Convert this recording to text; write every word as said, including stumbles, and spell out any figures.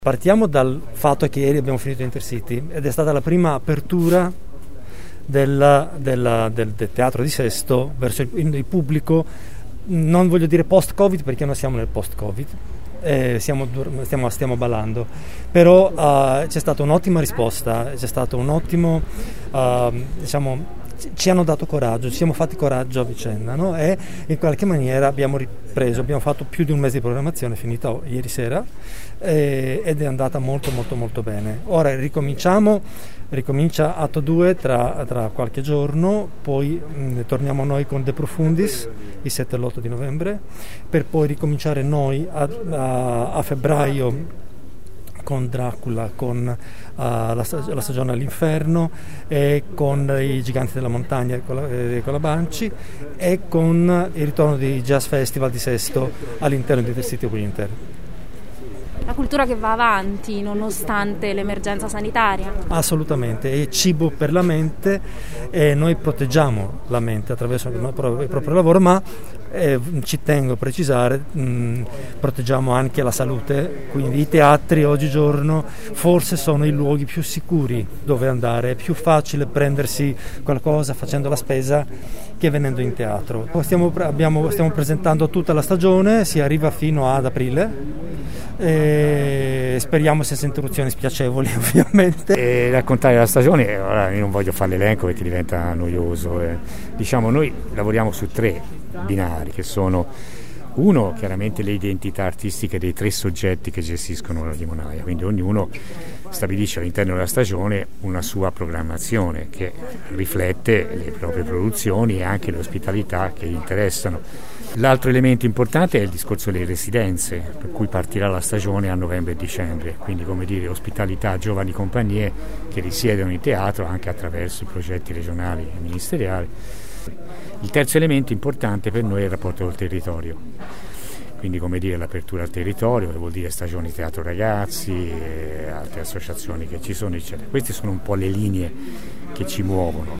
Partiamo dal fatto che ieri abbiamo finito Intercity ed è stata la prima apertura del, del, del, del teatro di Sesto verso il, il pubblico. Non voglio dire post-Covid perché non siamo nel post-Covid, eh, siamo, stiamo, stiamo ballando, però uh, c'è stata un'ottima risposta, c'è stato un ottimo, uh, diciamo, ci hanno dato coraggio, ci siamo fatti coraggio a vicenda, no? E in qualche maniera abbiamo ripreso, abbiamo fatto più di un mese di programmazione finita ieri sera eh, ed è andata molto molto molto bene. Ora ricominciamo, ricomincia atto due tra, tra qualche giorno, poi mh, torniamo noi con De Profundis il sette e l'otto di novembre, per poi ricominciare noi a, a, a febbraio con Dracula, con uh, la, la stagione all'inferno, e con i Giganti della Montagna con la, eh, con la Banshee, e con il ritorno di Jazz Festival di Sesto all'interno di Intercity Winter. La cultura che va avanti nonostante l'emergenza sanitaria? Assolutamente, è cibo per la mente e noi proteggiamo la mente attraverso il proprio, il proprio lavoro, ma eh, ci tengo a precisare, mh, proteggiamo anche la salute, quindi i teatri oggigiorno forse sono i luoghi più sicuri dove andare, è più facile prendersi qualcosa facendo la spesa che venendo in teatro. Stiamo, abbiamo, stiamo presentando tutta la stagione, si arriva fino ad aprile. E speriamo senza interruzioni spiacevoli, ovviamente. E raccontare la stagione, ora io non voglio fare l'elenco perché diventa noioso, eh. Diciamo, noi lavoriamo su tre binari, che sono uno, chiaramente le identità artistiche dei tre soggetti che gestiscono la limonaia, quindi ognuno stabilisce all'interno della stagione una sua programmazione che riflette le proprie produzioni e anche le ospitalità che gli interessano. L'altro elemento importante è il discorso delle residenze, per cui partirà la stagione a novembre e dicembre, quindi come dire ospitalità a giovani compagnie che risiedono in teatro anche attraverso i progetti regionali e ministeriali. Il terzo elemento importante per noi è il rapporto col territorio, quindi come dire l'apertura al territorio, che vuol dire stagioni teatro ragazzi, e altre associazioni che ci sono, eccetera. Queste sono un po' le linee che ci muovono.